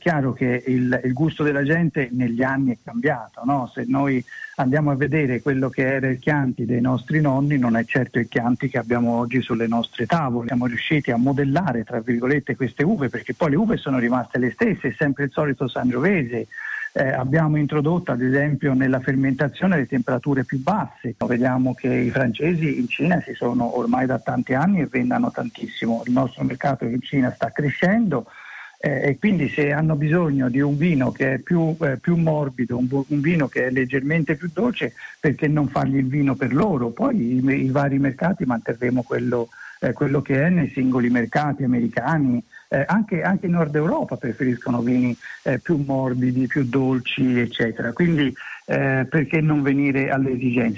chiaro che il gusto della gente negli anni è cambiato, no? Se noi andiamo a vedere quello che era il Chianti dei nostri nonni, non è certo il Chianti che abbiamo oggi sulle nostre tavole. Siamo riusciti a modellare, tra virgolette, queste uve, perché poi le uve sono rimaste le stesse, è sempre il solito Sangiovese. Abbiamo introdotto ad esempio nella fermentazione le temperature più basse. Vediamo che i francesi in Cina si sono ormai da tanti anni e vendono tantissimo. Il nostro mercato in Cina sta crescendo e quindi se hanno bisogno di un vino che è più morbido, un vino che è leggermente più dolce, perché non fargli il vino per loro? Poi i vari mercati manterremo quello che è nei singoli mercati americani. Anche in Nord Europa preferiscono vini più morbidi, più dolci, eccetera. Quindi perché non venire alle esigenze?